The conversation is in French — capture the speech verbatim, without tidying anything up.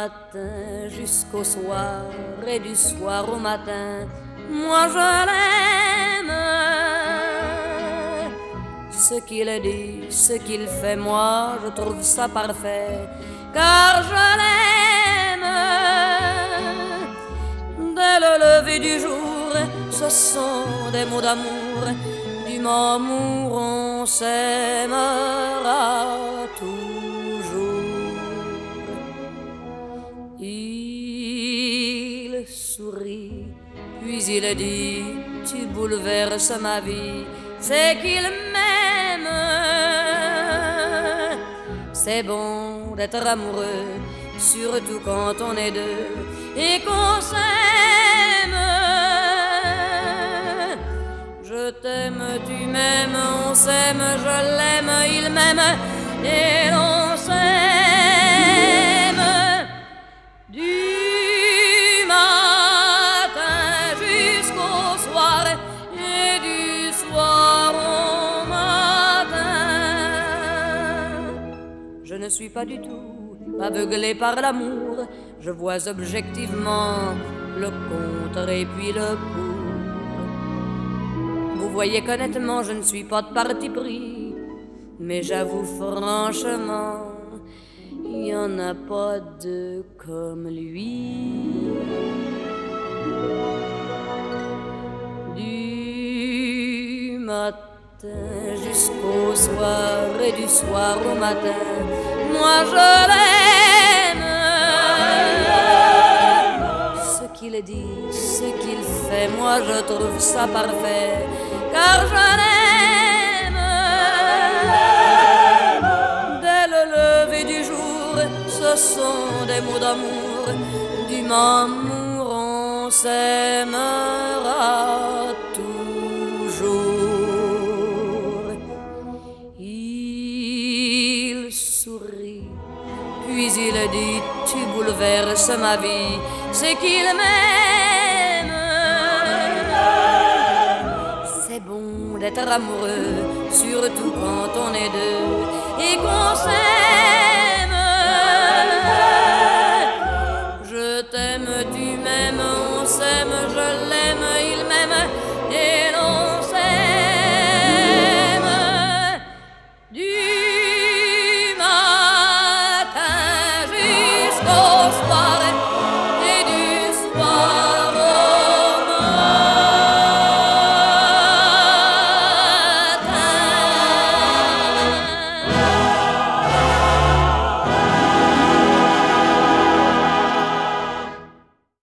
matin jusqu'au soir et du soir au matin, moi je l'aime. Ce qu'il dit, ce qu'il fait, moi je trouve ça parfait, car je l'aime. Dès le lever du jour, ce sont des mots d'amour, du moment où on s'aimera toujours. Il sourit, puis il dit, tu bouleverses ma vie, c'est qu'il m'aime. C'est bon d'être amoureux, surtout quand on est deux et qu'on s'aime. Je t'aime, tu m'aimes, on s'aime, je l'aime, il m'aime, et l'on s'aime du matin jusqu'au soir et du soir au matin. Je ne suis pas du tout aveuglé par l'amour, je vois objectivement le contre et puis le pour. Vous voyez qu'honnêtement je ne suis pas de parti pris, mais j'avoue franchement, il n'y en a pas deux comme lui. Du matin jusqu'au soir et du soir au matin, moi je l'aime. Ce qu'il dit, ce qu'il fait, moi je trouve ça parfait, car je l'aime. Dès le lever du jour, ce sont des mots d'amour, du moment où on s'aimera toujours. Il sourit, puis il dit, tu bouleverses ma vie, c'est qu'il m'aime. C'est bon d'être amoureux, surtout quand on est deux et qu'on s'aime. Je t'aime, tu m'aimes, on s'aime, je l'aime, il m'aime.